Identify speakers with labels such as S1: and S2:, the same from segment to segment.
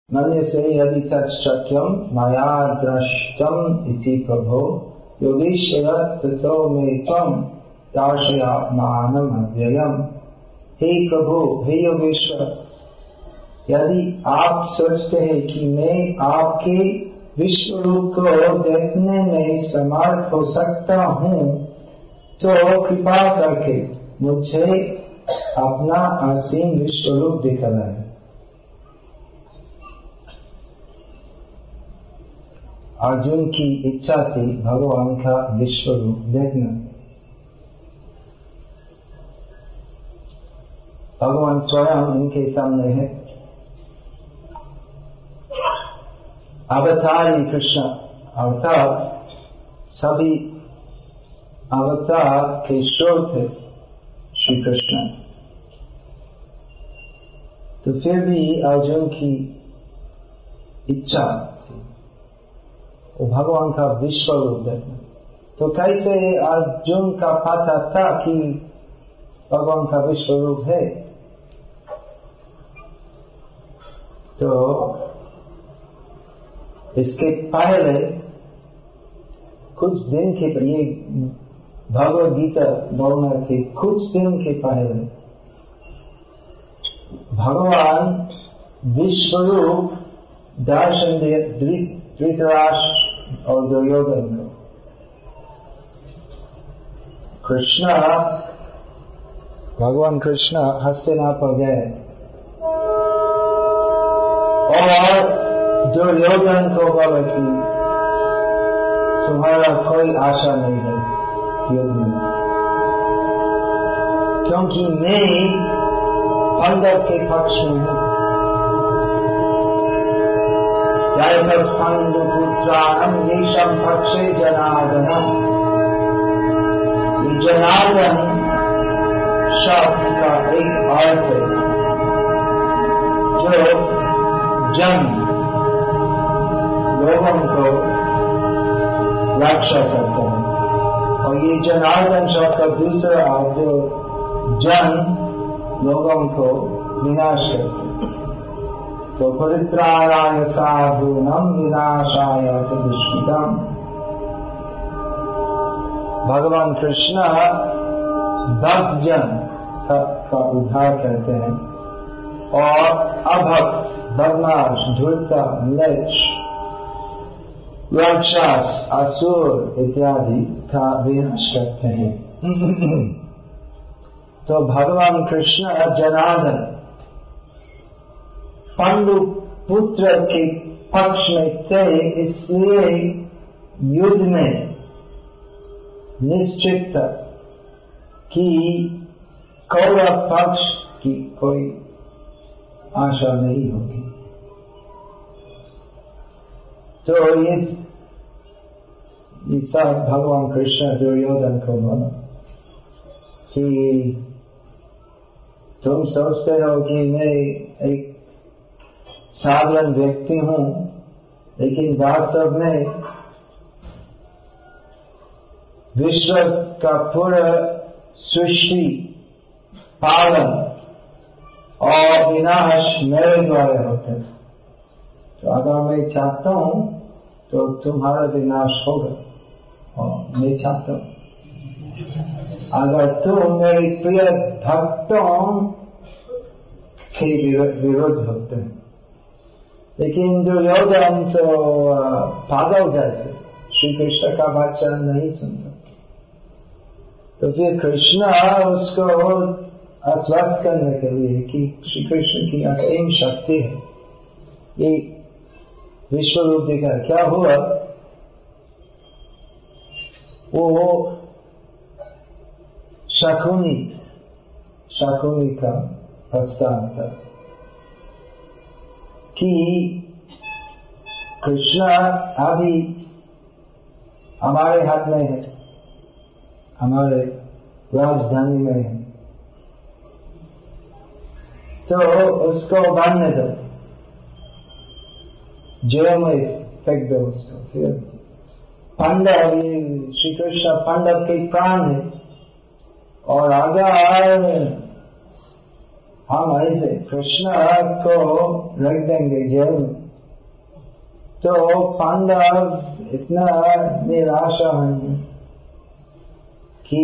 S1: मन्यसे यदि तच्छक्यं मया दृष्टम् इति प्रभो योगीश्वर ततो मे त्वं दर्शयात्मानम् अव्ययम्। हे प्रभु, हे योगेश्वर, यदि आप सोचते हैं कि मैं आपके विश्व रूप को देखने में समर्थ हो सकता हूँ, तो कृपा करके मुझे अपना असीम विश्व रूप दिखाए। अर्जुन की इच्छा थी भगवान का विश्व रूप देखना। भगवान स्वयं उनके सामने है। अवतारी कृष्ण अर्थात सभी अवतार के स्रोत है श्री कृष्ण। तो फिर भी अर्जुन की इच्छा थी वो भगवान का विश्व रूप देखना। तो कैसे अर्जुन का पता था कि भगवान का विश्व रूप है? तो इसके पहले कुछ दिन के ये भगवद गीता बोलना के कुछ दिन के पहले भगवान विश्व रूप दर्शन दे धृतराष्ट्र और दुर्योधन को। कृष्ण भगवान कृष्ण हस्तिनापुर गए और दुर्योधन को बोला कि तुम्हारा कोई आशा नहीं है युद्ध में, क्योंकि मैं पांडव के पक्ष में हूं। पांडुपुत्राणम येषां पक्षे जनार्दनम। जनार्दन शब्द का एक अर्थ है जो जन लोगों को रक्षा करता है, और ये जनार्दन शब्द का दूसरा अर्थ जो जन लोगों को विनाश करता है। तो परित्राणाय साधूनां विनाशाय च दुष्कृताम्। भगवान कृष्ण भक्त जन का उद्धार करते हैं और अभक्त बदमाश धूर्ता म्लेच्छ राक्षस असुर इत्यादि का विनाश करते हैं। तो भगवान कृष्ण जनार्दन पांडु पुत्र के पक्ष में थे, इसलिए युद्ध में निश्चित था कि कौरव पक्ष की कोई आशा नहीं होगी। तो ये सब भगवान कृष्ण दुर्योधन को बोला कि तुम सोचते हो कि मैं एक साधारण व्यक्ति हूं, लेकिन वास्तव में विश्व का पूरा सृष्टि पालन और विनाश मेरे द्वारा होता है। तो अगर मैं चाहता हूं तो तुम्हारा विनाश होगा, और मैं चाहता हूं अगर तुम मेरे प्रिय भक्तों के विरुद्ध होते हैं। लेकिन दुर्योधन तो पागल जैसे श्री कृष्ण का वचन नहीं सुनता। तो फिर कृष्ण उसको आश्वस्त करने के लिए कि श्री कृष्ण की असीम शक्ति है, ये विश्व रूप देखा। क्या हुआ, वो शकुनी का प्रस्ताव था कि कृष्ण अभी हमारे हाथ में है, हमारे राजधानी में है, तो उसको बांधने दो, जेल में फेंक दो उसको। फिर पांडव, श्री कृष्ण पांडव के प्राण है, और अगर हम ऐसे कृष्ण को रख देंगे जेल में, तो पांडव इतना निराशा होंगे कि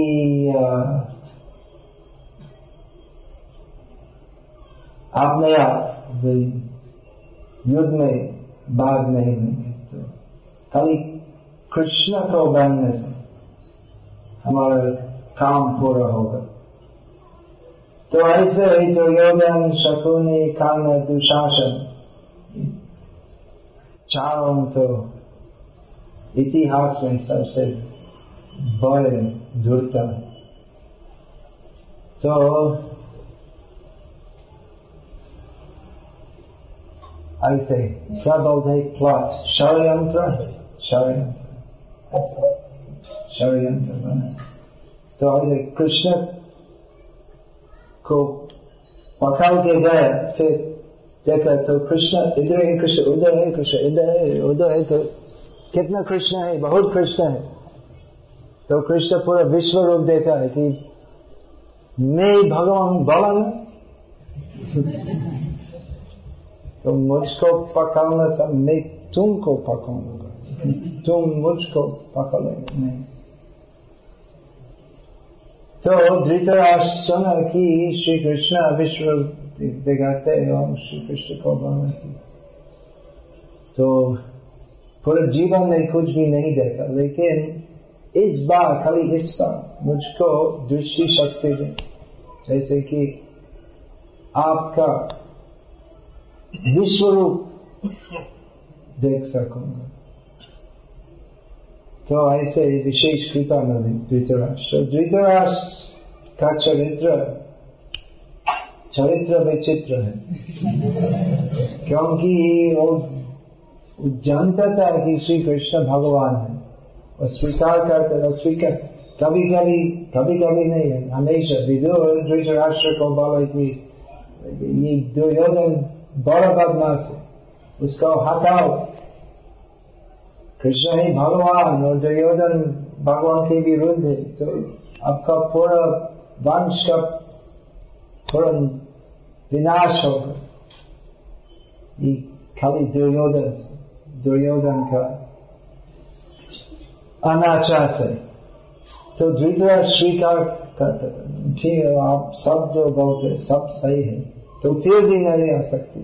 S1: अपने आप युद्ध में भाग नहीं लेंगे। तो खाली कृष्ण को बनने से हमारा काम पूरा होगा। तो ऐसे ही दुर्योधन, शकुनी, कर्ण, दुशासन चारों तो इतिहास में सबसे बड़े धूर्त है। तो ऐसे क्या बोलते हैं, प्लॉट, षड्यंत्र बना। तो ऐसे कृष्ण को पकड़ के गए, फिर देखा तो कृष्ण इधर है, कृष्ण उधर है, कृष्ण इधर है, उधर है, तो कितना कृष्ण है, बहुत कृष्ण है। तो कृष्ण पूरा विश्व रूप देखा है कि मैं भगवान बोला ना तो मुझको पकड़ना सब, मैं तुमको पकड़ूंगा, तुम मुझको पकड़ोगे नहीं। तो धृतराष्ट्र सुना कि श्री कृष्ण विश्व दिखाते और श्री कृष्ण को बनाते, तो पूरे जीवन में कुछ भी नहीं देखा, लेकिन इस बार, खाली इस बार मुझको दृष्टि शक्ति दे, जैसे कि आपका विश्व रूप देख सकूंगा। तो ऐसे विशेष कृपा मिली धृतराष्ट्र। धृतराष्ट्र का चरित्र विचित्र है क्योंकि वो जानता था कि श्री कृष्ण भगवान है और स्वीकार करते, अस्वीकार कभी कभी नहीं है, हमेशा। विदुर धृतराष्ट्र को बोला कि ये दुर्योधन बड़ा बदमाश है, उसको हटाओ, कृष्ण ही भगवान और दुर्योधन भगवान के विरुद्ध है, तो आपका पूरा वंश का पूरा विनाश होगा। ये खाली दुर्योधन का अनाचार से। तो धृतराष्ट्र स्वीकार करते, ठीक है आप सब जो बोलते सब सही है, तो फिर भी नहीं आ सकती।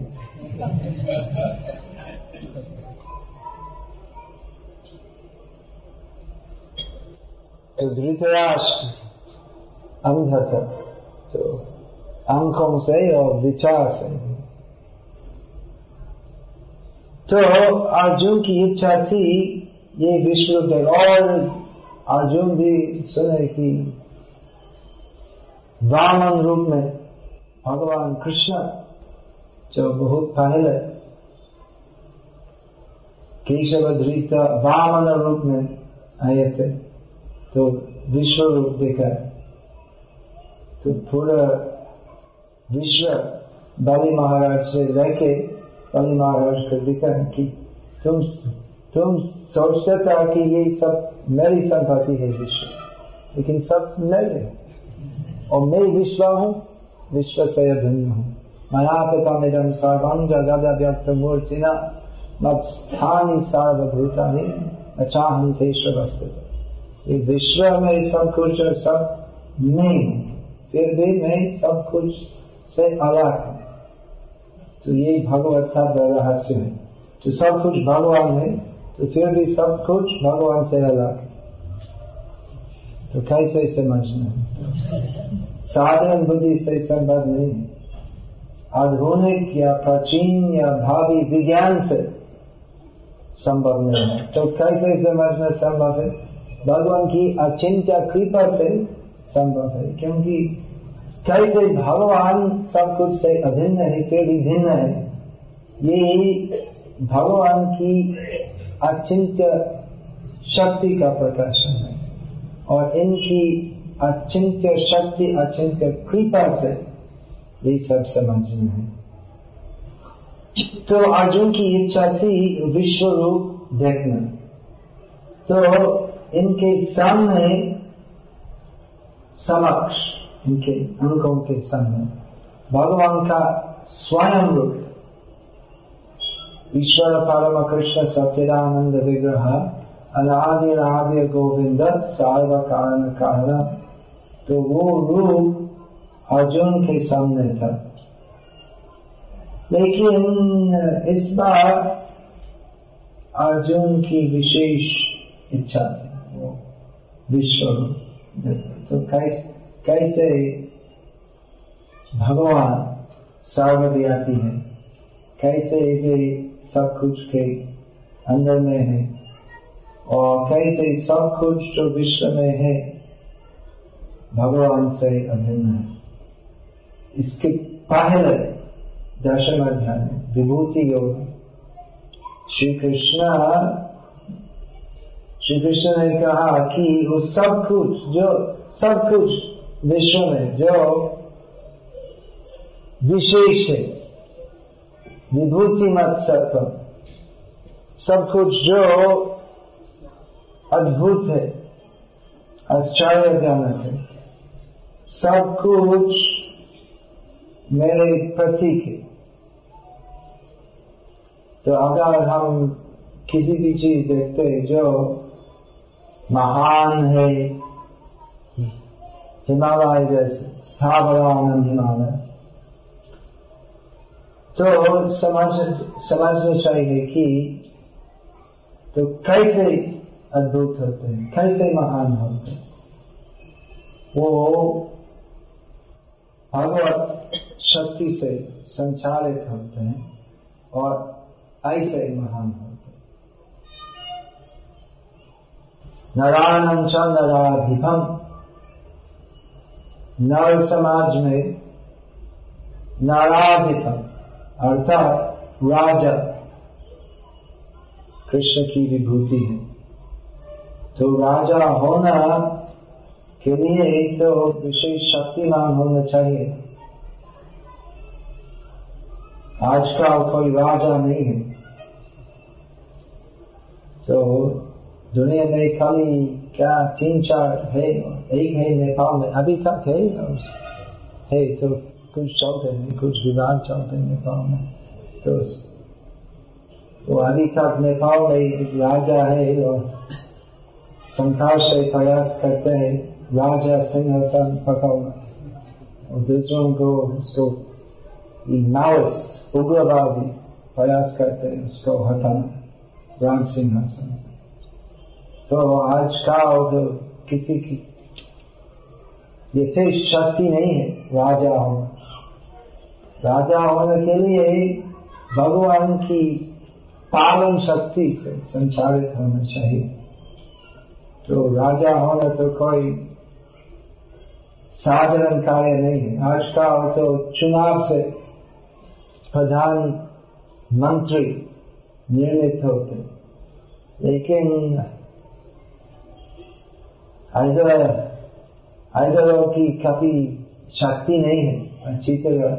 S1: तो धृतराष्ट्र अंधा था, तो आंखों से और विचार से। तो अर्जुन की इच्छा थी ये विश्व देव, और अर्जुन भी सुने कि वामन रूप में भगवान कृष्ण जो बहुत पहले केशवधृत वामन रूप में आए थे, तो विश्व रूप देखा, तो पूरा विश्व बलि महाराज से लेके बलि महाराज को दिखा कि तुम सोचते था कि ये सब मेरी संपत्ति है विश्व, लेकिन सब मेरे, और मैं विश्व हूँ, विश्व से भिन्न हूँ। मया पितामिदं सर्वं जगद्व्यक्तमूर्तिना मत्स्थानि सर्वभूतानि न चाहन्ति तेषु। ये विश्व में सब कुछ और सब मैं, फिर भी मैं सब कुछ से अलग हूँ। तो ये भगवत का रहस्य है, तो सब कुछ भगवान है, तो फिर भी सब कुछ भगवान से अलग है। तो कैसे समझना है? साधारण बुद्धि से संभव नहीं है, आधुनिक या प्राचीन या भावी विज्ञान से संभव नहीं है। तो कैसे समझना संभव है? भगवान की अचिंत्य कृपा से संभव है, क्योंकि कैसे भगवान सब कुछ से अभिन्न है फिर भी भिन्न है, ये भगवान की अचिंत्य शक्ति का प्रकाशन है, और इनकी अचिंत्य शक्ति, अचिंत्य कृपा से ये सब समझना है। तो अर्जुन की इच्छा थी विश्व रूप देखना, तो इनके सामने समक्ष, इनके अंकों के सामने भगवान का स्वयं रूप, ईश्वर परम कृष्ण सच्चिदानंद विग्रह अनादि आदि गोविंद सर्व कारण कारण, तो वो रूप अर्जुन के सामने था। लेकिन इस बार अर्जुन की विशेष इच्छा थी वो विश्व रूप। तो कैसे भगवान सर्वव्यापी है, कैसे वे सब कुछ के अंदर में है, और कैसे सब कुछ जो विश्व में है भगवान से अभिन्न है। इसके पहले दशम अध्याय में विभूति योग श्री कृष्ण ने कहा कि वो सब कुछ विश्व में जो विशेष है, विभूति मत सत्व, सब कुछ जो अद्भुत है, आश्चर्यजनक है, सब कुछ मेरे प्रतीक है। तो अगर हम किसी भी चीज देखते हैं जो महान है, हिमालय जैसे स्थावरानंद हिमालय, तो समझना चाहिए कि तो कैसे अद्भुत होते हैं, कैसे महान होते हैं। वो भगवत शक्ति से संचालित होते हैं और ऐसे महान होते हैं। नारायणं च नराधिपम्, नर समाज में नाराधिपम अर्थात राजा कृष्ण की विभूति है। तो राजा होना के लिए तो विशेष शक्तिमान होना चाहिए। आजकल कोई राजा नहीं है, तो दुनिया में खाली क्या 3-4 है, एक है नेपाल में अभी तक है तो कुछ चलते हैं, कुछ विवाद चलते हैं नेपाल में। तो अभी तक नेपाल में एक राजा है और संघर्ष से प्रयास करते हैं राजा सिंहासन पकड़ना, और दूसरों को उसको माओइस्ट उग्रवादी प्रयास करते हैं उसको हटाना राम सिंहासन से। तो आज का तो किसी की यथेष्ट शक्ति नहीं है राजा होना। राजा होने के लिए भगवान की पालन शक्ति से संचालित होना चाहिए। तो राजा होना तो कोई साधारण कार्य नहीं है। आज का तो चुनाव से प्रधानमंत्री निर्णित होते, लेकिन ऐसा की कभी शक्ति नहीं है अच्छी तरह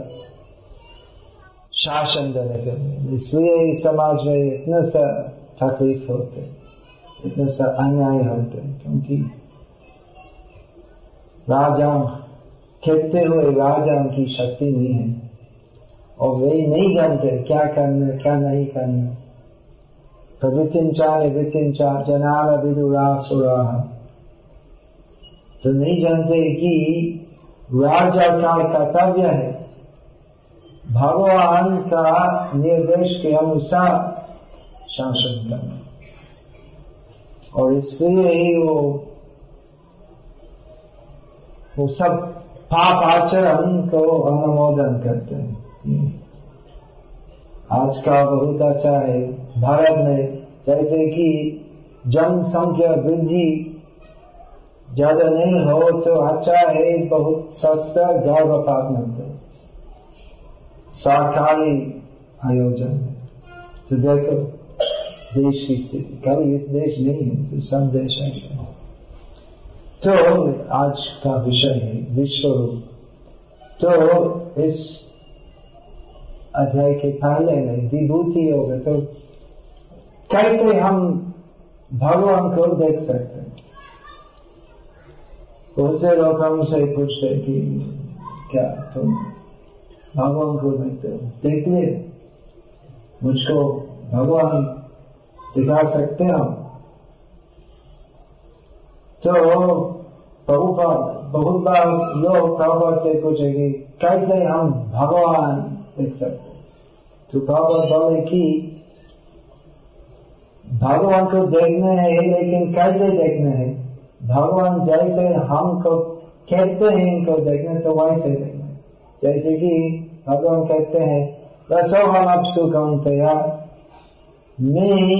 S1: शासन देने के लिए। इसलिए समाज में इतना सा तकलीफ होते, इतना सा अन्याय होते, क्योंकि राजा कहते हुए राजा की शक्ति नहीं है और वे नहीं जानते क्या करना क्या नहीं करना। प्रवृत्तिंचा निवृत्तिंचा जनाल विदुरासुरा, तो नहीं जानते कि राजा का कर्तव्य है भगवान का निर्देश के अनुसार शासन करना, और इसलिए ही वो सब पाप आचरण को अनुमोदन करते हैं। आज का बहुत अच्छा है भारत में, जैसे कि जनसंख्या वृद्धि ज्यादा नहीं हो तो अच्छा है, बहुत सस्ता गर्भपात मिलता है सरकारी आयोजन। तो देखो देश की स्थिति, कभी इस देश नहीं है तो सब देश ऐसे है। तो आज का विषय है विश्व रूप। तो इस अध्याय के पहले में विभूति होगा, तो कैसे हम भगवान को देख सकते हैं। बहुत से लोग हमसे पूछते कि क्या तुम भगवान को देखने मुझको भगवान दिखा सकते हो। तो बहुत बार लोग प्रभुपाद से पूछेंगे कैसे हम भगवान देख सकते। तो प्रभुपाद बोले कि भगवान को देखने है, लेकिन कैसे देखने है? भगवान जैसे हमको कहते हैं इनको देखने, तो वैसे देखने। जैसे कि भगवान कहते हैं रसोहम अप्सु कौन्तेय, मैं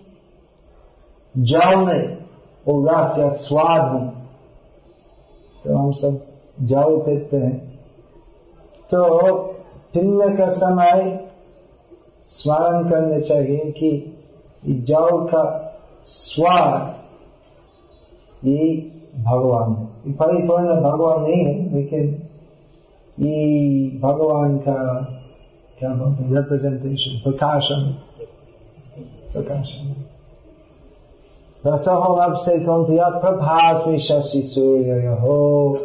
S1: जल में वो रस या स्वाद हूं। तो हम सब जल पीते हैं, तो पीने का समय स्मरण करने चाहिए कि जल का स्वाद ये भगवान है। परिपूर्ण भगवान नहीं है, लेकिन ये भगवान का क्या बोलते हैं रिप्रेजेंटेशन, प्रकाशन। रसोहम अप्सु कौन्तेय प्रभास्मि शशि सूर्ययोः।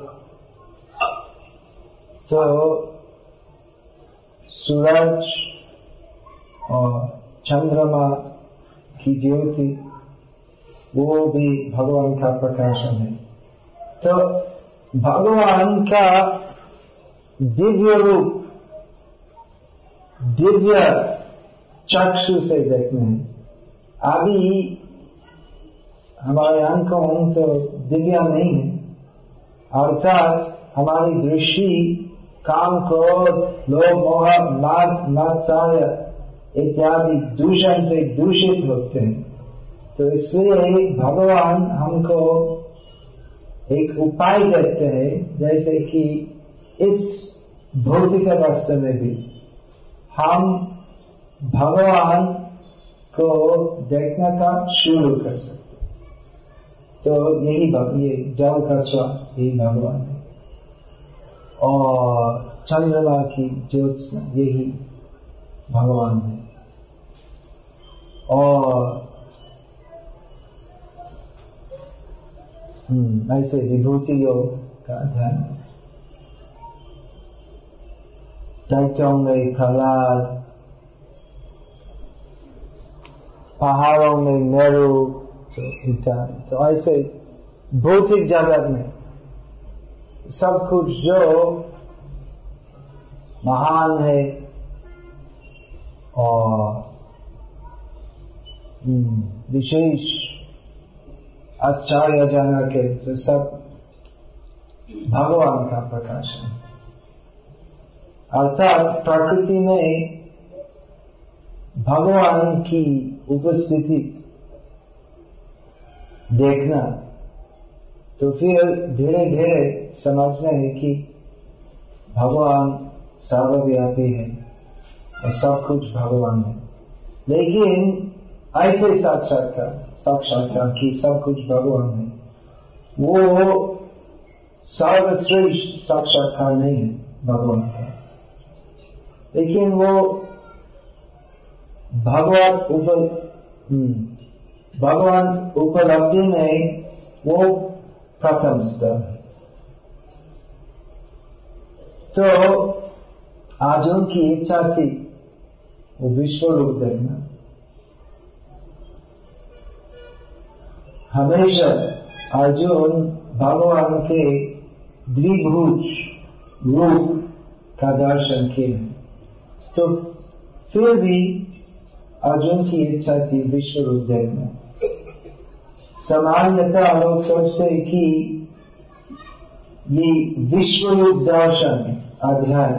S1: तो सूरज और चंद्रमा की ज्योति वो भी भगवान का प्रकाशन है। तो भगवान का दिव्य रूप दिव्य चक्षु से देखते हैं। अभी हमारे आंखों तो दिव्य नहीं है, अर्थात हमारी दृष्टि काम क्रोध लोभ मोह मात्सर्य इत्यादि दूषण से दूषित होते हैं। तो इसलिए भगवान हमको एक उपाय देते हैं, जैसे कि इस भौतिक अवस्था में भी हम भगवान को देखने का शुरू कर सकते। तो यही ये जल का स्वाद यही भगवान है, और चंद्रमा की ज्योत्सना यही भगवान है। और ऐसे विभूति योग का ध्यान, दैत्यों में प्रहलाद, पहाड़ों में मेरू इत्यादि। तो ऐसे भौतिक जगत में सब कुछ जो महान है और विशेष आश्चर्यजनक है, तो सब भगवान का प्रकाशन है। अर्थात प्रकृति में भगवान की उपस्थिति देखना, तो फिर धीरे धीरे समझना है कि भगवान सर्वव्यापी है और सब कुछ भगवान है। लेकिन ऐसे साक्षात्कार कि सब कुछ भगवान है, वो सर्वश्रेष्ठ साक्षात्कार नहीं है भगवान का, लेकिन वो भगवान उपलब्धि में वो प्रथम स्तर है। तो अर्जुन की इच्छा थी वो विश्व रूप देखना। हमेशा अर्जुन भगवान के द्विभुज रूप का दर्शन किए, तो फिर भी अर्जुन की इच्छा थी विश्व रूप देखना। सामान्यतः लोग सोचते हैं कि ये विश्व रूप दर्शन अध्याय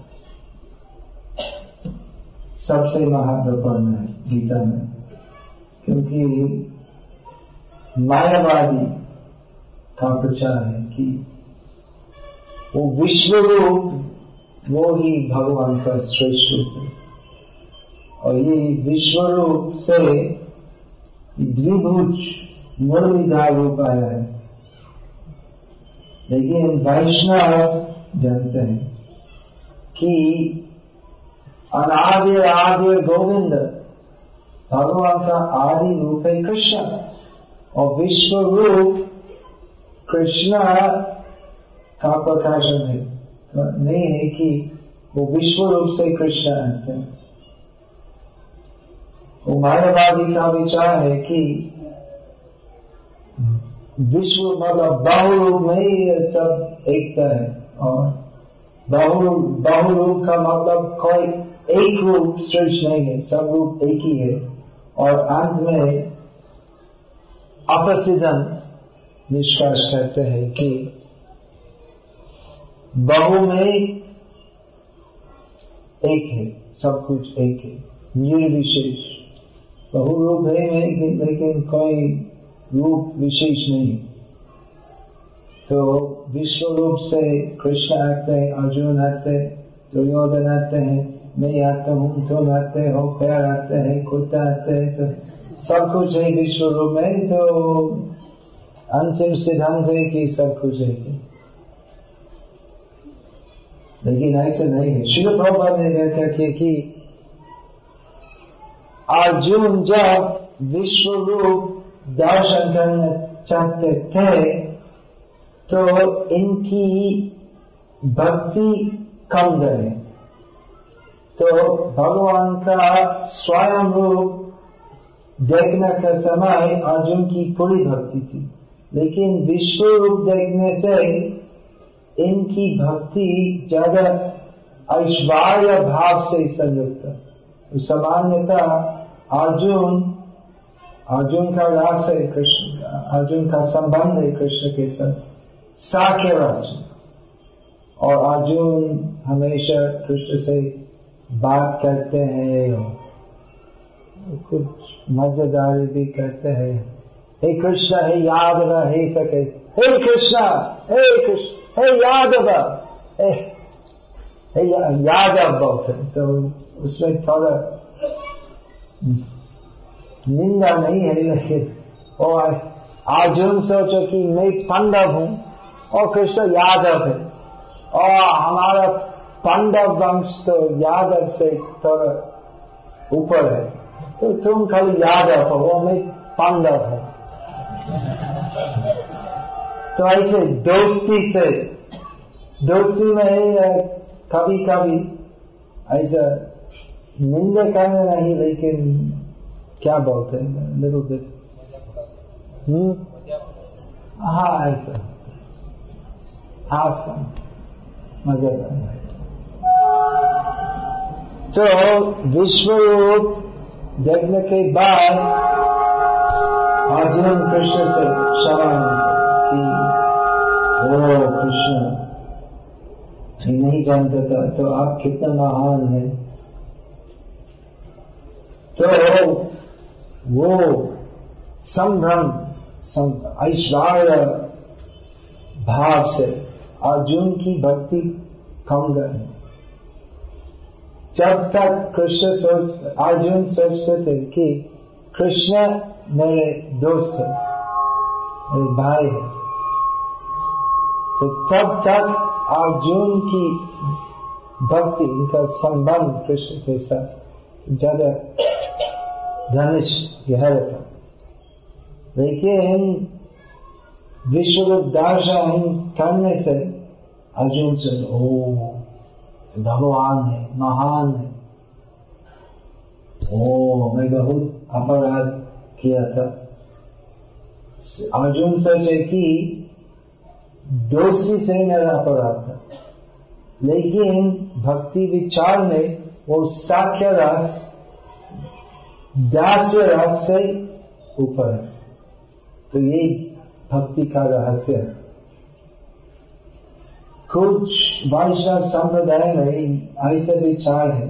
S1: सबसे महत्वपूर्ण है गीता में, क्योंकि मायावादी का प्रचार है कि वो विश्व रूप वो ही भगवान का श्रेष्ठ रूप है, और ये विश्व रूप से द्विभुज मुरलीधर रूप आया है। लेकिन वैष्णव जानते हैं कि अनादि आदि गोविंद भगवान का आदि रूप है कृष्ण, और विश्व रूप कृष्ण का प्रकाशन है। तो नहीं है कि वो विश्व रूप से कृष्ण आते हैं। वो मायावादी का विचार है कि विश्व मतलब बहुरूप में ही सब एकता है, और बहुरूप का मतलब कोई एक रूप श्रेष्ठ नहीं है, सब रूप एक ही है। और अंत में अपर सिद्धांत निष्कर्ष करते हैं कि बहु में एक है, सब कुछ एक है, निर्विशेष। बहुरूप है लेकिन कोई रूप विशेष नहीं। तो विश्व रूप से कृष्ण आते हैं, अर्जुन आते हैं, दुर्योधन आते हैं, मैं आता हूँ, तुम आते हो, पैर आते हैं, कुत्ता आते हैं, तो सब कुछ है विश्व रूप में। तो अंतिम सिद्धांत है कि सब कुछ है, लेकिन ऐसे नहीं है। श्रील प्रभुपाद ने व्याख्या की कि अर्जुन जब विश्व रूप दर्शन करना चाहते थे तो इनकी भक्ति कम गए। तो भगवान का स्वयं रूप देखने का समय अर्जुन की पूरी भक्ति थी, लेकिन विश्व रूप देखने से इनकी भक्ति ज्यादा ऐश्वर्य भाव से संयुक्त। तो सामान्यतः अर्जुन का रस है कृष्ण का, अर्जुन का संबंध है कृष्ण के साथ साख्य रस, और अर्जुन हमेशा कृष्ण से बात करते हैं और कुछ मजेदारी भी करते हैं। हे कृष्ण, हे यादव, हे सके, हे कृष्ण, हे कृष्ण, हे यादव, हे यादव बोलते। तो उसमें थोड़ा निंदा नहीं है, लेकिन और अर्जुन सोचो कि मैं पांडव हूँ और कृष्ण यादव है, और हमारा पांडव वंश तो यादव से थोड़ा ऊपर है, तो तुम खाली यादव हो, वो मैं पांडव हूँ। तो ऐसे दोस्ती में कभी कभी ऐसा निंदा करना नहीं, लेकिन क्या बोलते हैं लिटिल बिट, हाँ ऐसा हास्य मजेदार। तो विश्व रूप देखने के बाद अर्जुन कृष्ण से क्षमा कि ओ कृष्ण, नहीं जानता था तो आप कितना महान है। तो वो संभ्रम ऐश्वर्य भाव से अर्जुन की भक्ति कम गई। जब तक अर्जुन सोचते थे कि कृष्ण मेरे दोस्त है, मेरे भाई है, तो तब तक अर्जुन की भक्ति, उनका संबंध कृष्ण के साथ ज्यादा घनिष्ठ गहरा था। लेकिन विश्व दर्शन करने से अर्जुन से ओ भगवान है, महान है, ओ मैं बहुत अपराध किया था। अर्जुन सोचे कि दोस्ती से मेरा अपराध था, लेकिन भक्ति विचार में वो साख्य रस दास्य रस से ऊपर है। तो ये भक्ति का रहस्य है। कुछ वैष्णव संप्रदाय में ऐसा विचार है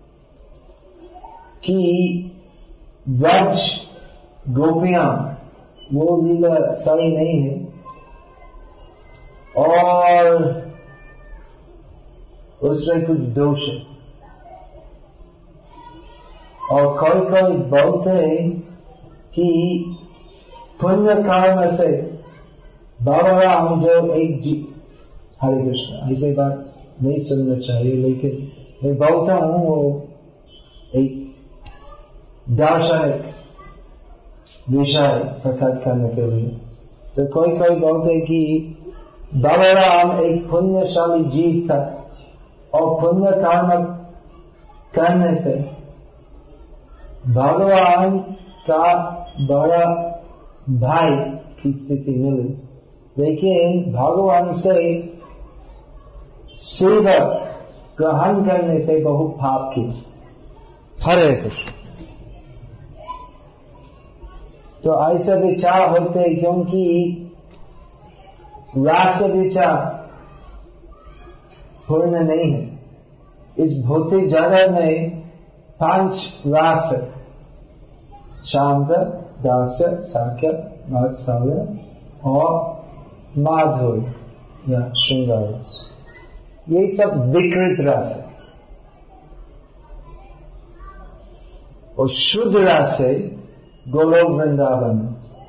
S1: कि व्रज गोपियां वो लीला सही नहीं है, और उसमें कुछ दोष है। और कोई बोलते हैं कि पुण्य कर्म से भगवान जो एक हरे कृष्ण, ऐसी बात नहीं सुनना चाहिए, लेकिन मैं बोलता हूँ वो एक दार्शनिक विषय प्रकट करने के लिए। तो कोई बोलते हैं कि बलराम एक पुण्यशाली जीव था, और पुण्य कर्म करने से भगवान का बड़ा भाई की स्थिति मिली, लेकिन भगवान से सेवा ग्रहण करने से बहुत पाप की। हरे कृष्ण। तो ऐसा विचार होते क्योंकि रास विचार पूर्ण नहीं है। इस भौतिक जगत में 5 रास है, शांत, दास्य, साख्य, मात्सर्य और माधुर्य या श्रृंगार रस। ये सब विकृत रस है। और शुद्ध रस है गोलोक वृंदावन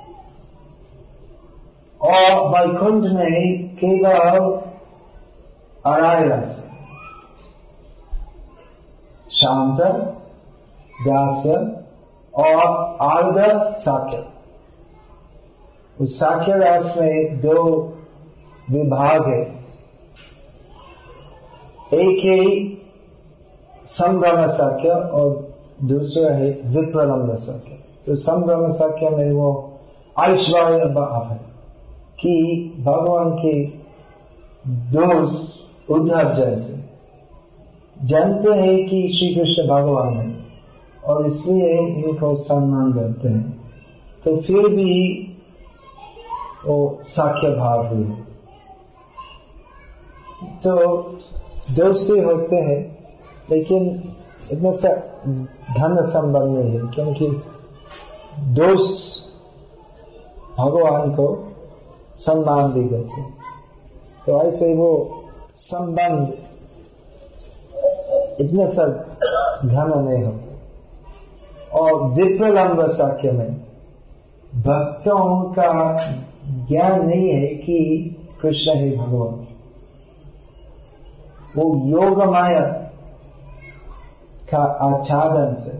S1: और वैकुंठ में केवल अराय रस, शांत, दास्य और आर्द्र साख्य। उस साख्य रस में 2 विभाग है, एक है संभ्रम साख्य और दूसरा है विप्रलंब साख्य। तो संभ्रम साख्य में वो ऐश्वर्य भाव है कि भगवान के दोस्त उद्धव जैसे जानते हैं कि श्री कृष्ण भगवान है और इसलिए इनको सम्मान करते हैं, तो फिर भी वो साख्य भाव हुए। तो दोस्ती होते हैं लेकिन इतना सा धन संबंध नहीं है, क्योंकि दोस्त भगवान को सम्मान भी करते। तो ऐसे वो संबंध इतना सा घन नहीं होता। और विप्रलंब साख्य में भक्तों का ज्ञान नहीं है कि कृष्ण है भगवान। वो योग माया का आच्छादन से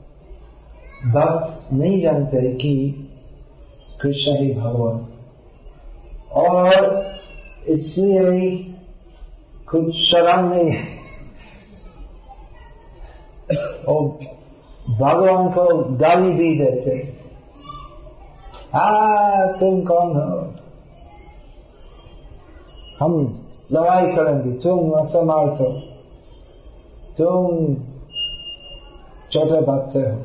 S1: भक्त नहीं जानते कि कृष्ण ही भगवान, और इसलिए कुछ शर्म नहीं है और भगवान को गाली भी देते। तुम कौन हो, हम लड़ाई करेंगे, तुम असमर्थ हो, तुम छोटे बच्चे हो।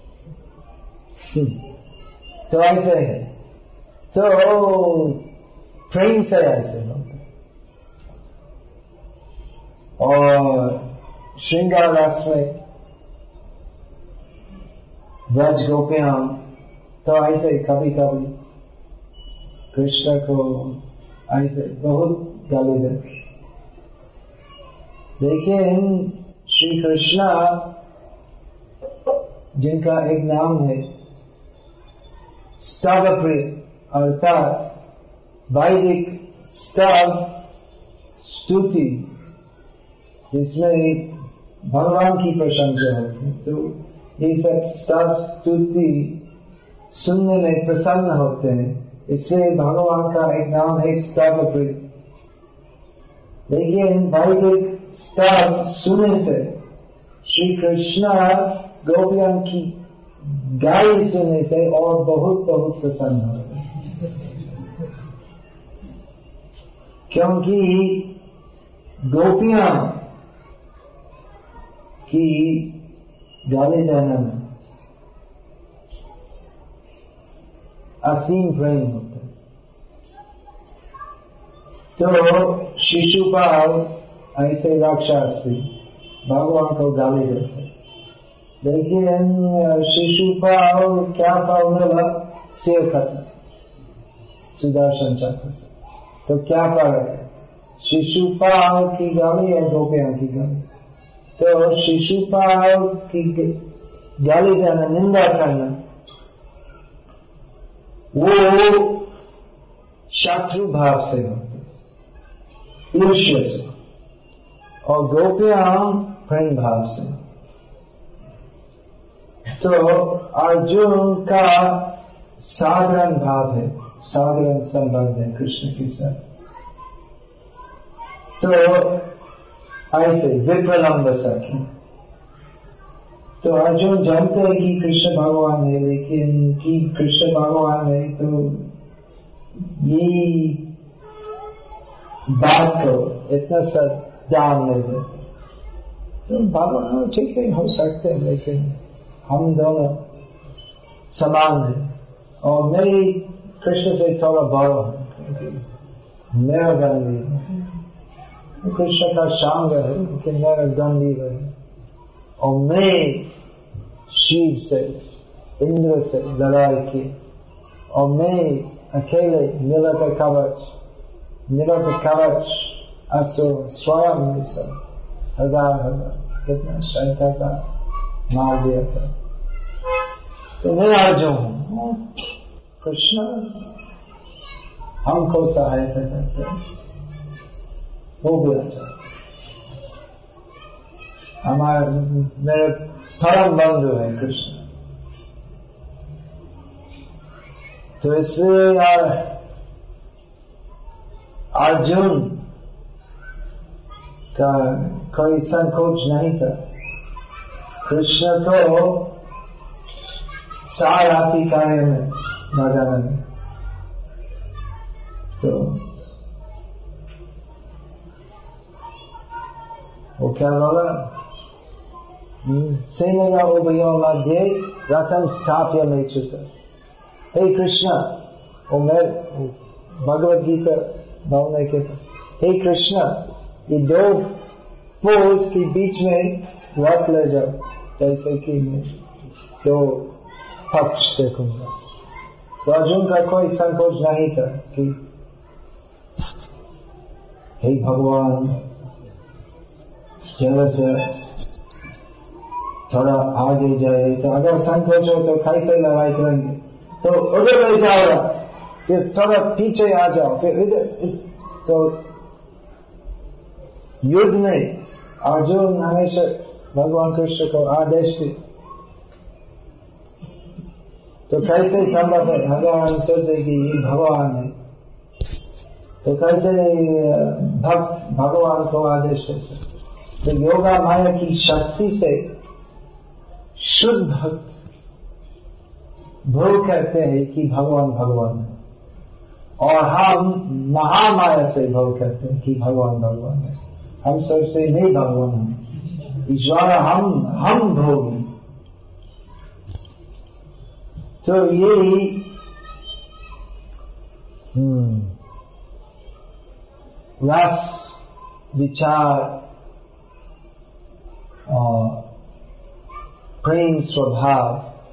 S1: तो ऐसे है, तो प्रेम से ऐसे होते। और श्रृंगार रस में व्रज गोपियां तो ऐसे कभी कभी कृष्ण को ऐसे बहुत गाली देते, लेकिन श्री कृष्ण जिनका एक नाम है स्तवप्रिय, अर्थात वैदिक स्तव स्तुति, जिसमें भगवान की प्रशंसा होती है। तो ये सब स्तव स्तुति सुनने में प्रसन्न होते हैं, इसलिए भगवान का एक नाम है स्तवप्रिय। लेकिन वैदिक स्तव सुनने से श्री कृष्ण गोपियों की गाली सुनने से और बहुत बहुत प्रसन्न होते हैं, क्योंकि गोपियां की गाली देने में असीम प्रेम होता है। तो शिशुपाल ऐसे राक्षस भी भगवान को गाली देते, लेकिन शिशुपाल क्या पाल मिला, सिर खत्म सुदर्शन चक्र से। तो क्या फर्क है, शिशुपाल की गाली और गोपियों की गाली? तो शिशुपाल की गाली देना, निंदा करना, वो शत्रु भाव से होते, ईर्ष्या से, और गोपियां प्रेम भाव से। तो अर्जुन का साधारण भाव है, साधारण संबंध है कृष्ण के साथ। तो ऐसे विप्रलंब सखी। तो अर्जुन जानते हैं कि कृष्ण भगवान है, लेकिन कि कृष्ण भगवान है तो ये बात को इतना सा ध्यान नहीं दे। तो भगवान ठीक है, हो सकते हैं, लेकिन हम दोनों समान हैं और मेरी कृष्ण से थोड़ा बड़ा है, मेरा गंभीर है, कृष्ण का शांग है लेकिन मेरा गंभीर है, और मैं शिव से इंद्र से लड़ाई की और मैं अकेले मिला के कवच असुर स्वयं में सब हजार कितना 60,000 मार दिया था। तो मैं अर्जुन हूँ, कृष्ण हमको सहायता करते हैं, वो भी अच्छा हमारे मेरे परम बंधु है कृष्ण। तो इसलिए अर्जुन का कोई संकोच नहीं था कृष्ण को सारथी कार्य में लगाने में। तो वो क्या बोला, सेनया उभयोः मध्ये रथम स्थाप्य मेच्युत। हे कृष्ण, वो मैं भगवत गीता बोलने के, हे कृष्ण ये दो फोर्स के बीच में रथ ले जाओ, जैसे कि मैं दो पक्ष देखूंगा। तो अर्जुन का कोई संकोच नहीं था कि हे भगवान जरा से थोड़ा आगे जाए, तो अगर संकोच हो तो कैसे लड़ाई करेंगे, तो उधर ले जाओ, फिर थोड़ा पीछे आ जाओ, फिर इधर। तो युद्ध में अर्जुन हमेशा भगवान कृष्ण को आदेश दी, तो कैसे संभव है, भगवान सोचते कि ये भगवान है, तो कैसे भक्त भगवान को आदेश दे सकते। तो योगा माया की शक्ति से शुद्ध भक्त भूल करते हैं कि भगवान भगवान है, और हम महामाया से भूल करते हैं कि भगवान भगवान है। हम सोचते नहीं भगवान है, ईश्वर हम भोगी। तो यही रस विचार और प्रेम स्वभाव,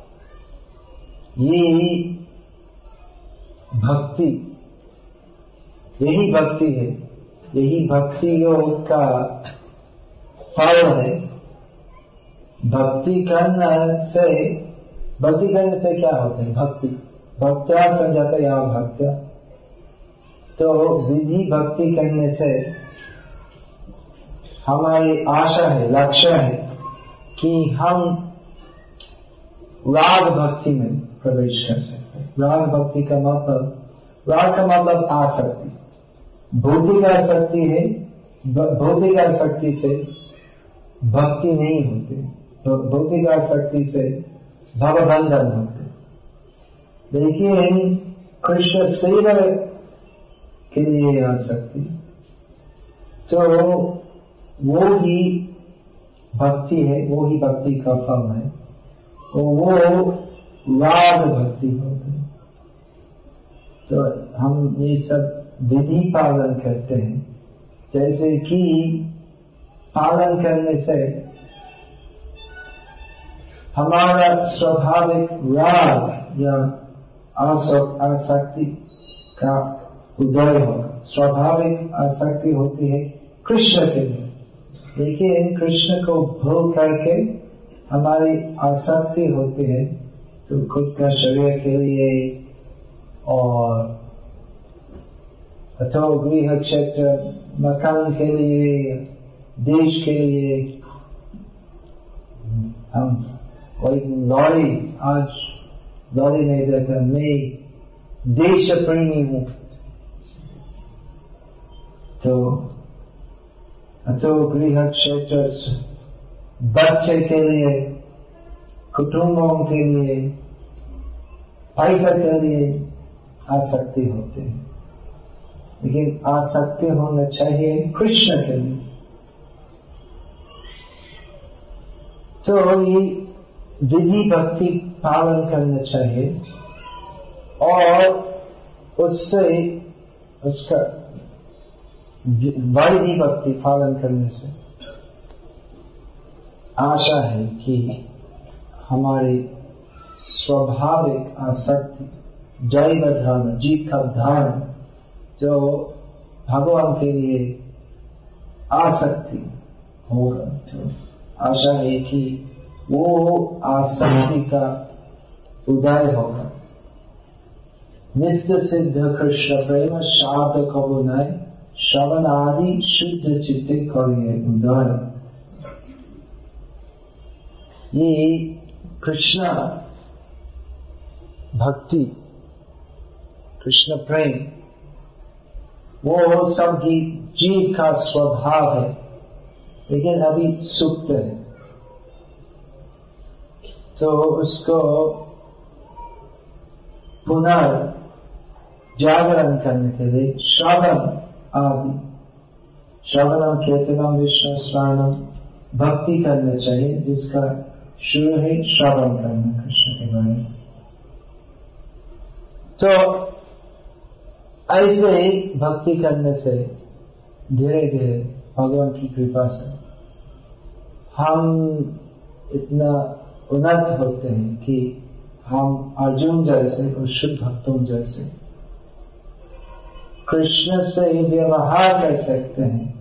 S1: यही भक्ति, यही भक्ति है, यही भक्ति योग का फल है। भक्ति करने से क्या होता है, भक्त्या संजातया भक्त्या। तो विधि भक्ति करने से हमारी आशा है, लक्ष्य है कि हम राग भक्ति में प्रवेश कर सकते हैं। राग भक्ति का मतलब आसक्ति, भौतिक आसक्ति है। भौतिक आसक्ति से भक्ति नहीं होती, भौतिक आसक्ति से भवबंधन होते। लेकिन कृष्ण सेवा के लिए आसक्ति, तो वो ही भक्ति है, वो ही भक्ति का फल है, तो वो राग भक्ति होती है। तो हम ये सब विधि पालन करते हैं, जैसे कि पालन करने से हमारा स्वाभाविक राग या आसक्ति का उदय होगा। स्वाभाविक आसक्ति होती है कृष्ण के लिए, लेकिन कृष्ण को भूल करके हमारी आसक्ति होती है तो खुद का शरीर के लिए और अथवा गृह क्षेत्र मकान के लिए, देश के लिए। हम कोई आज लॉरी नहीं देखा, मैं देश प्रेमी हूँ, तो अतो गृह क्षेत्र बच्चे के लिए, कुटुंबों के लिए, पैसा के लिए आसक्ति होते हैं, लेकिन आसक्ति होना चाहिए कृष्ण के लिए। तो ये विधि भक्ति पालन करना चाहिए और उससे उसका वैधि भक्ति पालन करने से आशा है कि हमारी स्वाभाविक आसक्ति, दैव धर्म, जीव का धर्म, जो भगवान के लिए आसक्ति होगा, तो आशा है कि वो आसक्ति का उदय होगा। नित्य सिद्ध कृष्ण प्रेम शाब्द कबुनाय, श्रवण आदि शुद्ध चित्ते करिए उदय। ये कृष्ण भक्ति, कृष्ण प्रेम, वो सबकी जीव का स्वभाव है, लेकिन अभी सुप्त है। तो उसको पुनः जागरण करने के लिए श्रवण आदि, श्रवणम कीर्तनम विष्णु स्मरणम, भक्ति करना चाहिए, जिसका शुरू है श्रवण करना कृष्ण के बारे में। तो ऐसे ही भक्ति करने से धीरे धीरे भगवान की कृपा से हम इतना उन्नत होते हैं कि हम अर्जुन जैसे और शुद्ध भक्तों जैसे कृष्ण से व्यवहार कर सकते हैं,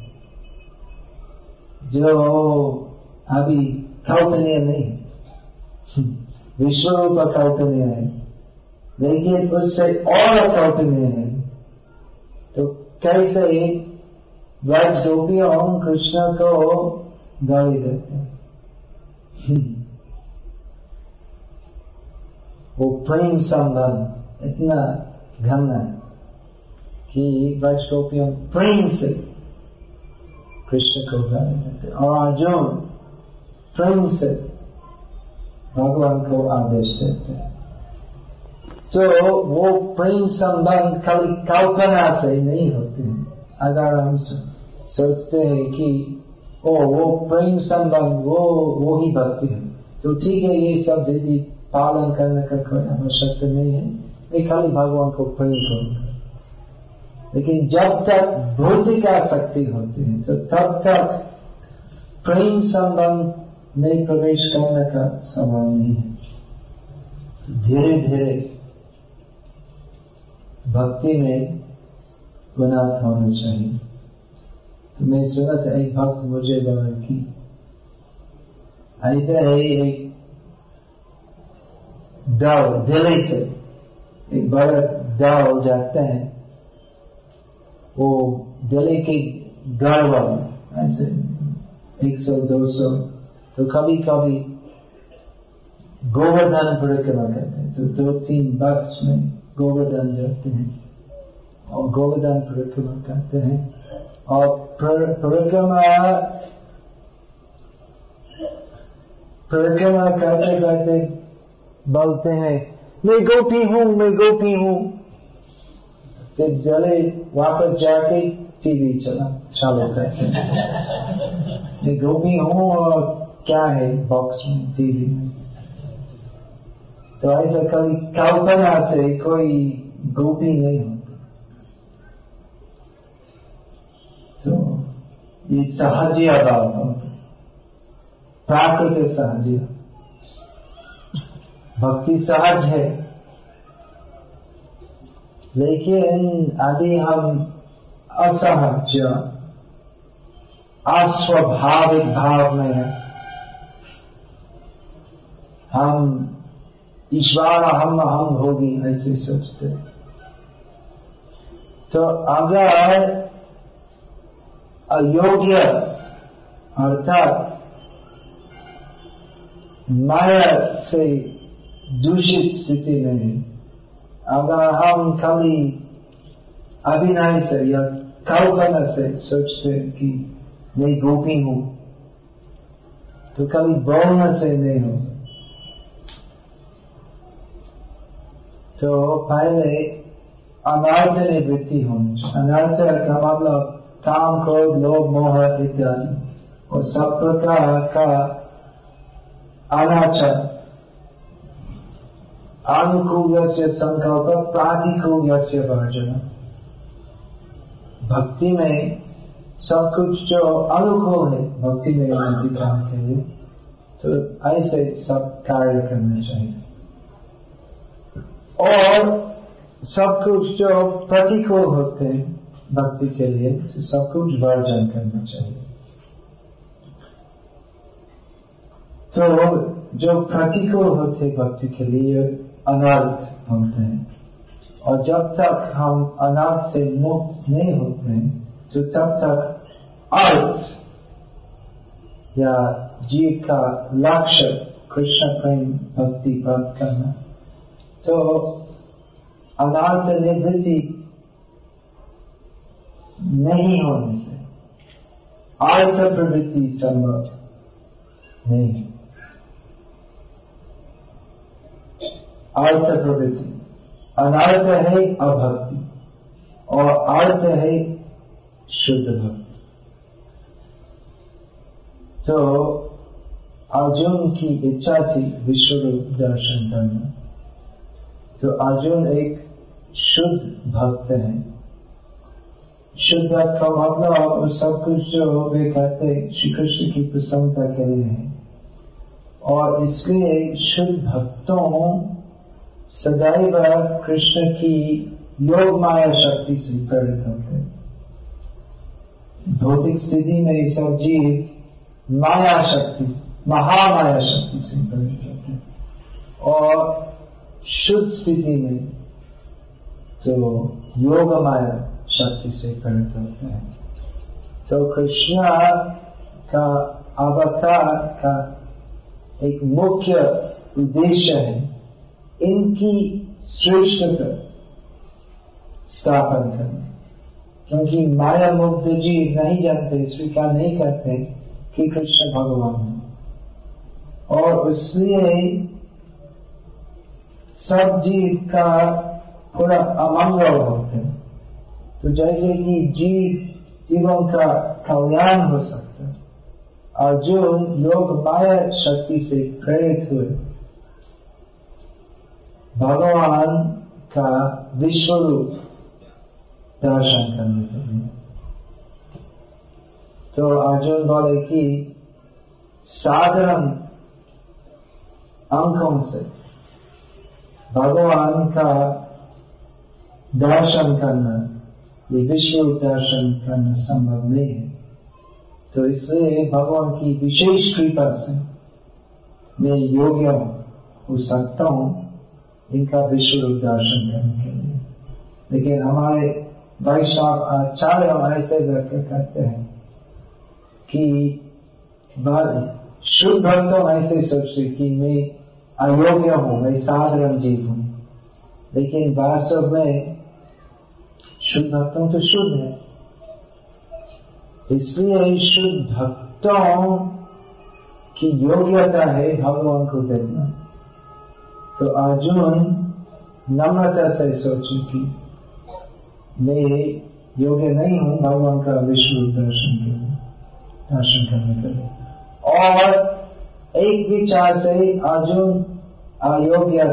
S1: जो अभी कल्पनीय नहीं, विश्व रूप कल्पनीय है, लेकिन उससे और कल्पनीय है। तो कैसे व्रज गोपियों कृष्ण को गाली देते हैं, वो प्रेम संबंध इतना घना है कि व्रज गोपियों प्रेम से कृष्ण को गाली देते, और अर्जुन प्रेम से भगवान को आदेश देते हैं। तो वो प्रेम संबंध खाली कल्पना से नहीं होते हैं। अगर हम सोचते हैं कि वो प्रेम संबंध वो ही भक्ति है, तो ठीक है, ये सब विधि पालन करने का कोई आवश्यकता नहीं है, ये खाली भगवान को प्रेम करूंगा। लेकिन जब तक भौतिक आसक्ति होती है, तो तब तक प्रेम संबंध में प्रवेश करने का सवाल नहीं है। धीरे धीरे भक्ति में उन्नत होना चाहिए। तो मैं सुना था, एक भक्त मुझे बोला कि ऐसे है, एक दाव दिल्ली से एक बड़ा दाव जाते हैं, वो दिल्ली के गढ़वा में ऐसे 100-200, तो कभी कभी गोवर्धन परिक्रमा करते हैं, तो 2-3 बस में गोवर्धन जाते हैं और गोवर्धन परिक्रमा करते हैं, और परिक्रमा करते करते बोलते हैं, मैं गोपी हूँ, मैं गोपी हूँ। फिर जले वापस जाके टीवी चालू करते हैं, मैं गोपी हूँ और क्या है बॉक्स में, टीवी में। तो ऐसा कभी कल्पना से कोई गोपी नहीं होती। तो ये सहजिया भाव होता, प्राकृतिक सहजिया, भक्ति सहज है। लेकिन अभी हम असहज, अस्वाभाविक भाव में है। हम ईश्वर हम होगी ऐसे सोचते। तो अगर अयोग्य अर्थात माया से दूषित स्थिति में है, अगर हम खाली अभिनय से या कल्पना से सोचते कि मैं गोपी हूं, तो कभी बोलने से नहीं हो। तो पहले अनर्थ निवृत्ति होनी। अनर्थ का मतलब काम, क्रोध, लोभ, मोह इत्यादि और सब प्रकार का अनाचार, अनुकूल्यस्य संकल्प, प्रातिकूल्यस्य वर्जन। भक्ति में सब कुछ जो अनुकूल है भक्ति में उन्नति काम के लिए, तो ऐसे सब कार्य करना चाहिए। और सब कुछ जो प्रतिकूल होते हैं भक्ति के लिए, तो सब कुछ वर्जन करना चाहिए। तो जो प्रतिकूल होते भक्ति के लिए अनर्थ होते हैं, और जब तक हम अनर्थ से मुक्त नहीं होते हैं, तो तब तक अर्थ या जीव का लक्ष्य कृष्ण प्रेम भक्ति प्राप्त करना, तो अनर्थ निवृत्ति नहीं होने से अर्थ प्रवृत्ति संभव नहीं है। अर्थ प्रवृत्ति, अनर्थ है अभक्ति और अर्थ है शुद्ध भक्ति। तो अर्जुन की इच्छा थी विश्वरूप दर्शन करना, तो अर्जुन एक शुद्ध भक्त है। शुद्ध भक्त का मतलब सब कुछ जो वे कहते श्री कृष्ण की प्रसन्नता के लिए है, और इसलिए शुद्ध भक्तों सदैव कृष्ण की योग माया शक्ति से प्रेरित होते हैं। भौतिक स्थिति में सब जीव माया शक्ति, महामाया शक्ति से प्रेरित होते हैं, और शुद्ध स्थिति में तो योग माया शक्ति से प्रेरित होते हैं। तो कृष्ण का अवतार का एक मुख्य उद्देश्य है इनकी श्रेष्ठता स्थापन करना, क्योंकि माया मुक्त जीव नहीं जानते, स्वीकार नहीं करते कि कृष्ण भगवान है, और इसलिए सब जीव का पूरा अमंगल होते हैं। तो जैसे कि जीवों का कल्याण हो सकता है, अर्जुन योग माया शक्ति से प्रेरित हुए भगवान का विश्वरूप दर्शन करने के लिए। तो अर्जुन बोले कि साधारण अंकों से भगवान का दर्शन करना, ये विश्व दर्शन करना संभव नहीं है। तो इसलिए भगवान की विशेष कृपा से मैं योग्य हो सकता हूं इनका विश्व दर्शन करने के लिए। लेकिन हमारे वैष्णव आचार्य ऐसे व्याख्या करते हैं कि शुद्ध भक्तों ऐसे सोचते कि मैं अयोग्य हूं, मैं साधारण जीव हूं, लेकिन वास्तव में शुद्ध भक्तों तो शुद्ध है। इसलिए शुद्ध भक्तों की योग्यता है भगवान को देखना। तो अर्जुन नम्रता से सोचे कि मैं योग्य नहीं हूं भगवान का विश्व दर्शन करने के लिए, और एक विचार से अर्जुन अयोग्य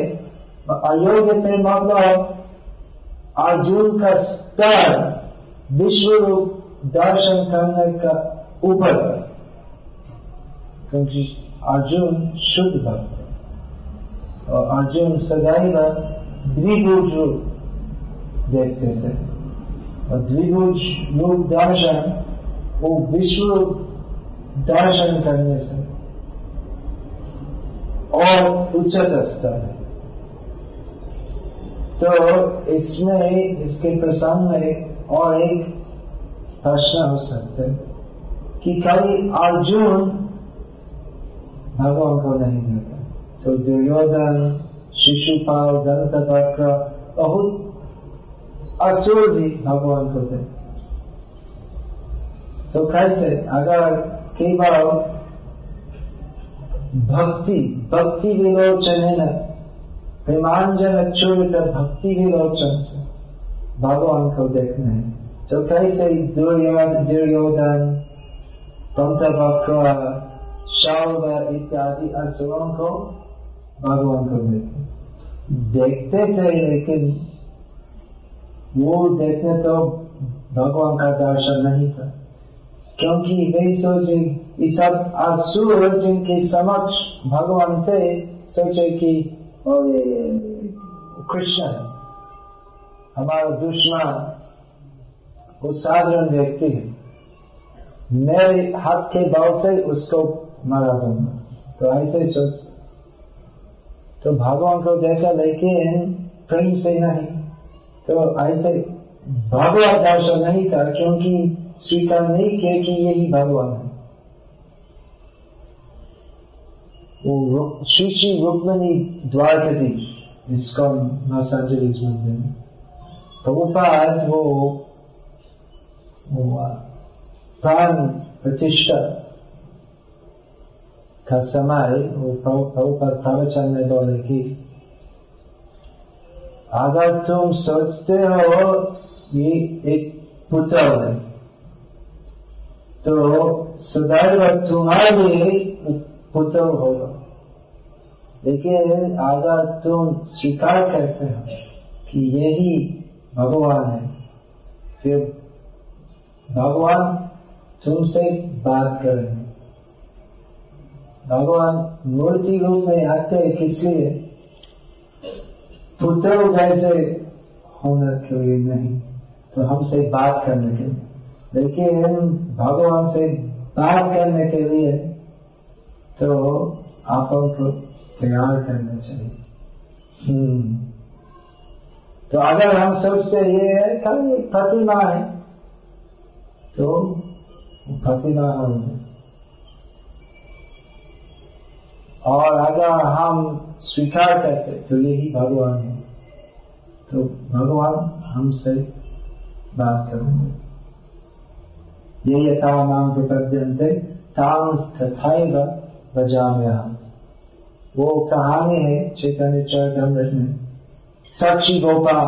S1: थे मतलब अर्जुन का स्तर विश्व रूप दर्शन करने का ऊपर, क्योंकि अर्जुन शुद्ध भक्त है और अर्जुन सदैव द्विभुज रूप देखते थे, और द्विभुज रूप दर्शन वो विश्व दर्शन करने से और उच्चतर स्तर है। तो इसमें इसके प्रसंग में और एक प्रश्न हो सकता है कि कभी अर्जुन भगवान को नहीं देखा, तो दुर्योधन, शिशुपाल, दंतवक्र बहुत असुर भी भगवान को देखते। तो कैसे? अगर केवल भक्ति विलोचन है न, प्रेमांजन अच्युत भक्ति विलोचन से भगवान को देखना है, तो कैसे दुर्योधन, पंचवक्र, शौर्य इत्यादि असुरों को भगवान को देखते थे, लेकिन वो देखने तो भगवान का दर्शन नहीं था, क्योंकि वे सोचे ये सब असुर जिनके समक्ष भगवान थे सोचे कि कृष्ण है हमारा दुश्मन, वो साधारण व्यक्ति है, मेरे हाथ के बल से उसको मारा दूंगा, तो ऐसे सोच। तो भगवान को देखा लेकिन प्रेम से नहीं, तो ऐसे भगवत दर्शन नहीं था, क्योंकि स्वीकार नहीं किया कि यही भगवान है। वो श्री श्री रुक्मिणी द्वारकाधीश इसको लॉस एंजलिस मंदिर में प्रभुपाद वो प्राण प्रतिष्ठा का समय वो प्रभुपाद प्रवचन में बोले कि अगर तुम सोचते हो ये एक पुत्र है तो सदैव तुम्हारे पुत्र होगा, लेकिन अगर तुम स्वीकार करते हो कि यही भगवान है, फिर भगवान तुमसे बात करेंगे। भगवान मूर्ति रूप में आते किसलिए? पुत्र जैसे होने के लिए नहीं, तो हमसे बात करने के लिए, लेकिन भगवान से बात करने के लिए तो आपन को तैयार करना चाहिए। तो अगर हम सोचते ये है खाली प्रतिमा है, तो प्रतिमा होगी, और अगर हम स्वीकार करते तो यही भगवान है, तो भगवान हमसे बात करेंगे। ये यथा मां प्रपद्यन्ते तां तथैव भजाम्यहम्। वो कहानी है चैतन्य चरितामृत में, साक्षी गोपाल।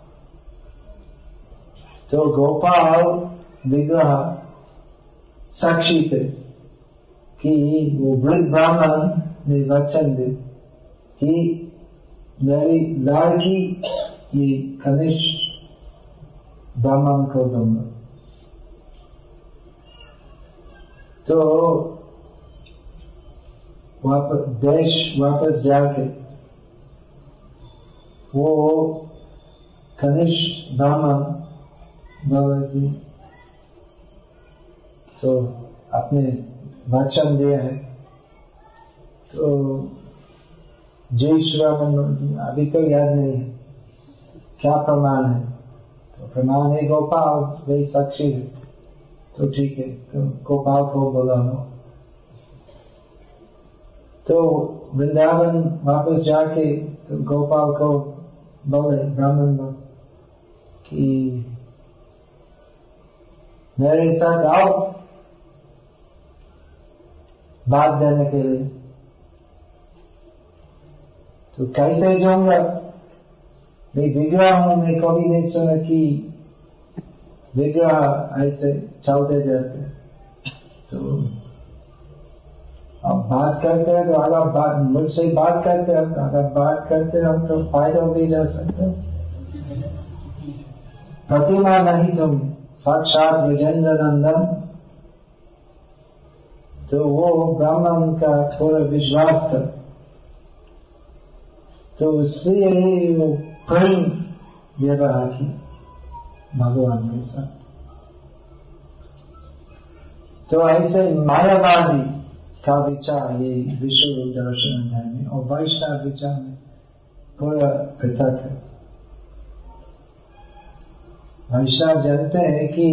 S1: तो गोपाल विग्रह साक्षी थे कि वो वृद्ध ब्राह्मण ने वचन दे कि मेरी लड़की ये कनिष्ठ ब्राह्मण को दूंगा। तो देश वापस जाके वो कनिष्ठ ब्राह्मण बोले तो अपने वचन दिया है, तो जय श्री राम, अभी तो याद नहीं है क्या प्रमाण है, तो प्रमाण है गोपाल वे साक्षी है, तो ठीक है, तो गोपाल को बुलाओ। तो वृंदावन वापस जाके तो गोपाल को बोले ब्राह्मण कि मेरे साथ आओ बात देने के लिए। तो कैसे जाऊंगा, मैं विग्रह हूं, मैं कभी नहीं सुना कि विग्रह ऐसे चलते जाते। तो अब बात करते हैं, तो अगर मुझसे बात करते हैं, अगर बात करते हैं तो फायदा भी जा सकता है। प्रतिमा नहीं तुम, साक्षात विजेंद्र नंदन। तो वो ब्राह्मण का थोड़ा विश्वास था, तो इसलिए वो प्रेम व्यवहार की भगवान के साथ। तो ऐसे मायावादी का विचार ये विश्व रूप दर्शन अध्याय में और वैष्णव विचार में पूरा पृथक है। वैष्णव जानते हैं कि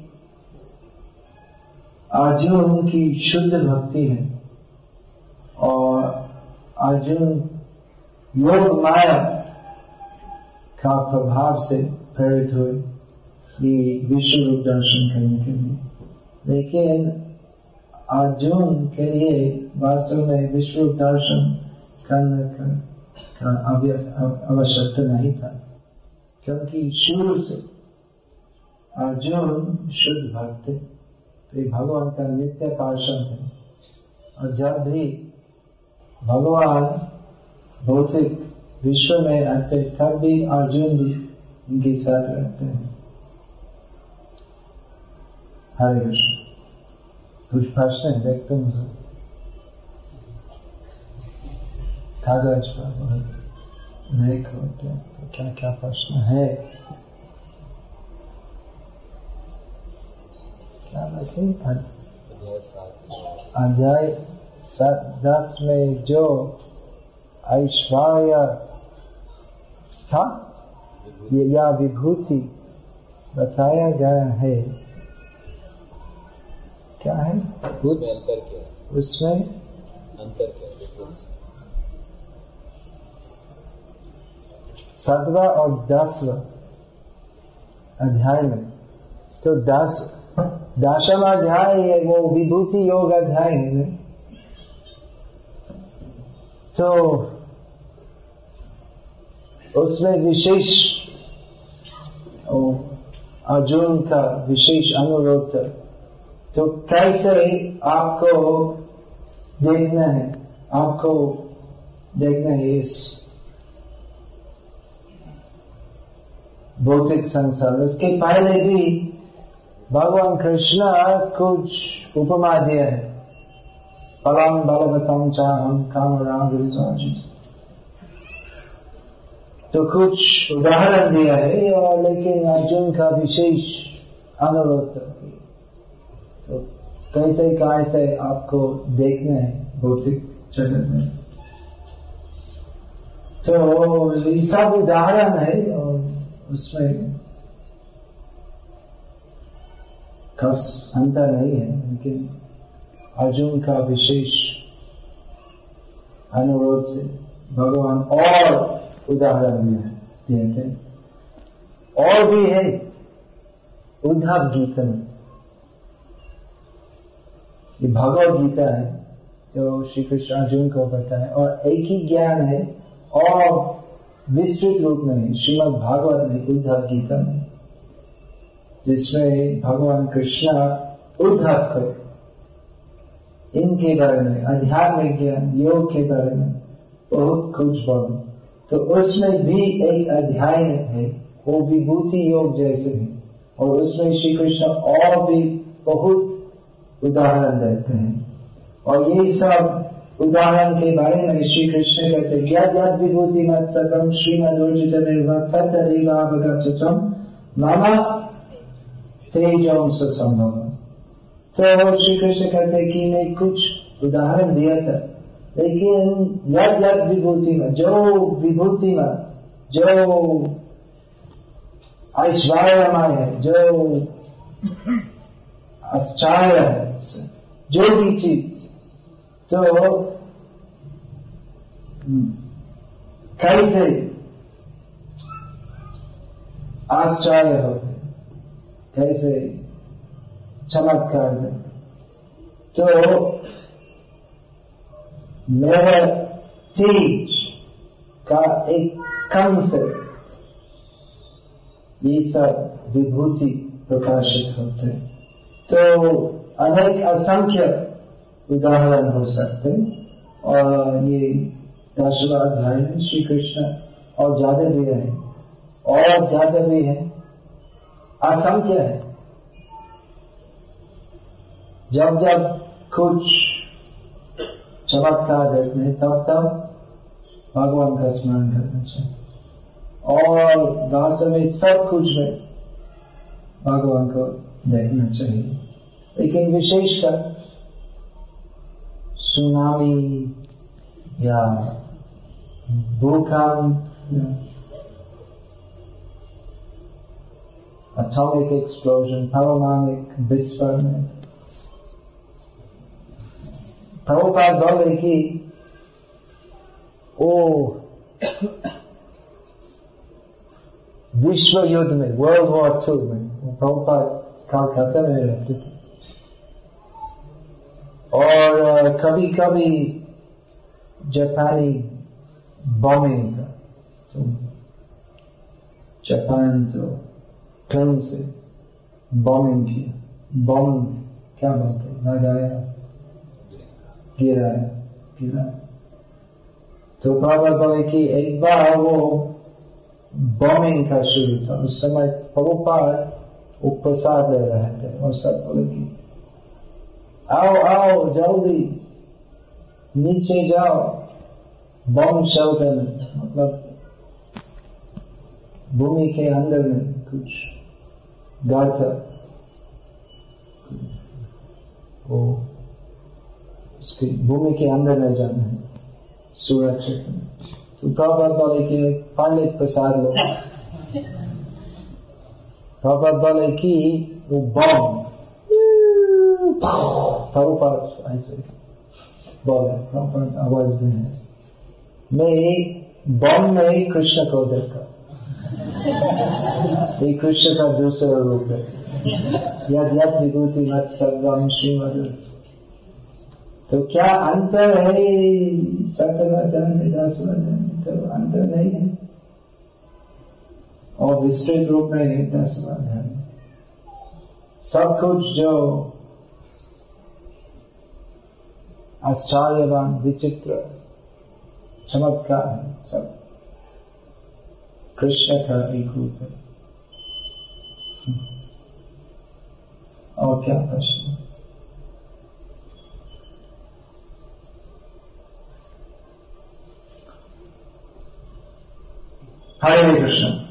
S1: अर्जुन की शुद्ध भक्ति है और अर्जुन योग माया का प्रभाव से प्रेरित हुए ये विश्व रूप दर्शन करने के लिए। लेकिन अर्जुन के लिए वास्तव में विश्व दर्शन करने का आवश्यकता नहीं था, क्योंकि शुरू से अर्जुन शुद्ध भक्त थे, तो भगवान का नित्य पार्षद है। और जब भी भगवान भौतिक विश्व में आते तब भी अर्जुन भी उनके साथ रहते हैं। हरे कृष्ण। कुछ प्रश्न है देखते मुझे कागज पर लेख होते हैं, तो क्या क्या प्रश्न है? क्या लिखे? अध्याय 10 में जो ऐश्वर्य था या विभूति बताया गया है, क्या है उसमें अंतर क्या है? 7वां और 10वां अध्याय में, तो 10वां अध्याय है वो विभूति योग अध्याय है, तो उसमें विशेष अर्जुन का विशेष अनुरोध था। तो कैसे आपको देखना है, आपको देखना है इस भौतिक संसार। उसके पहले भी भगवान कृष्ण कुछ उपमा दिया है। पलम बलवतम चाहम कामराम विराजी, तो कुछ उदाहरण दिया है, और लेकिन अर्जुन का विशेष अनुरोध करती है। तो कैसे आपको देखना है भौतिक जगत में, तो ये सब उदाहरण है, और उसमें खास अंतर नहीं है, लेकिन अर्जुन का विशेष अनुरोध से भगवान और उदाहरण दिए थे। और भी है उद्धव गीता में, ये भगवद गीता है जो श्री कृष्ण अर्जुन को बताए, और एक ही ज्ञान है और विस्तृत रूप में श्रीमद् भागवत में उद्धव गीता में, जिसमें भगवान कृष्ण उद्धव को इनके बारे में, आध्यात्मिक ज्ञान योग के बारे में बहुत कुछ बोले। तो उसमें भी एक अध्याय है वो विभूति योग जैसे है, और उसमें श्री कृष्ण और भी बहुत उदाहरण देते हैं। और ये सब उदाहरण के बारे में श्री कृष्ण कहते हैं, यद यद विभूति मत सकम श्रीमद् मामा तेजों से संभव। तो श्री कृष्ण कहते हैं कि मैं कुछ उदाहरण दिया था, लेकिन यद यद विभूति में, विभूति में जो ऐश्वर्यमय है, जो आश्चर्य है, जो भी चीज, तो कैसे आश्चर्य होते, कैसे चमत्कार है। तो मेरे तेज का एक कण से ये सब विभूति प्रकाशित होते, तो अनेक असंख्य उदाहरण हो सकते। और ये 10वां अध्याय में श्री कृष्ण और ज्यादा भी है, और ज्यादा भी है, असंख्य है। जब जब कुछ चमत्कार देखने तब भगवान का स्मरण करना चाहिए, और वास्तव में सब कुछ में भगवान को देखना चाहिए। लेकिन विशेषकर सुनामी या भूकंप, एटॉमिक एक्सप्लोजन, परमाणु विस्फोरण, प्रभुपाद बोले कि वो विश्व युद्ध में, वर्ल्ड वॉर 2 में, प्रभुपाद कलकत्ता में रहते थे, और कभी कभी जापानी बॉम्बिंग का, तो जापान तो प्लेन से बॉम्बिंग किया, बॉम्ब क्या बोलते लगाया, गिराया। तो बाबा बोले कि एक बार वो बॉम्बिंग का शुरू था, उस समय प्रभुपाद वो प्रसाद ले रहे थे और सब बोले कि आओ जल्दी नीचे जाओ, बॉम्ब शेल्टर, मतलब भूमि के अंदर में कुछ गर्त, वो उसकी भूमि के अंदर में जाना है सुरक्षित में। तो प्रभुपाद बोले कि पहले प्रसाद लो। प्रभुपाद बोले कि वो बॉम्ब, प्रभुपाद ऐसे बोले, प्रभुपाद आवाज दें, मैं बॉम्ब में कृष्ण को देखा, ये कृष्ण का दूसरा रूप है, यद्यपि विभूति मत सर्वम श्रीमद। तो क्या अंतर है सतवचन 10 वचन? तो अंतर नहीं है, और विस्तृत रूप में है 10 वचन। सब कुछ जो आश्चर्यवान विचित्र चमत्कार है, सब कृष्ण का एक रूप है। और क्या प्रश्न? हरे कृष्ण।